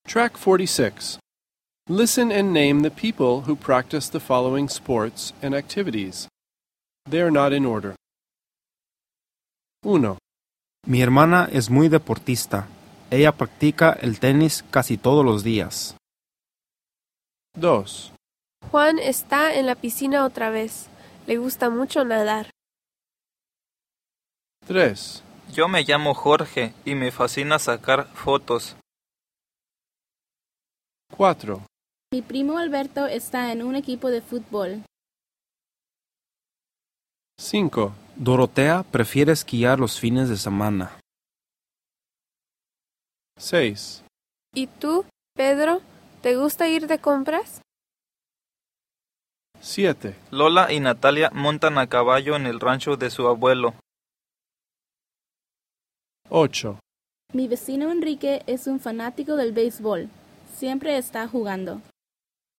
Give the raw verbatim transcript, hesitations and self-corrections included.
Track forty-six. Listen and name the people who practice the following sports and activities. They are not in order. Uno, Mi hermana es muy deportista. Ella practica el tenis casi todos los días. dos, Juan está en la piscina otra vez. Le gusta mucho nadar. tres, Yo me llamo Jorge y me fascina sacar fotos. cuatro, Mi primo Alberto está en un equipo de fútbol. cinco, Dorotea prefiere esquiar los fines de semana. seis, ¿Y tú, Pedro, te gusta ir de compras? siete, Lola y Natalia montan a caballo en el rancho de su abuelo. ocho, Mi vecino Enrique es un fanático del béisbol. Siempre está jugando.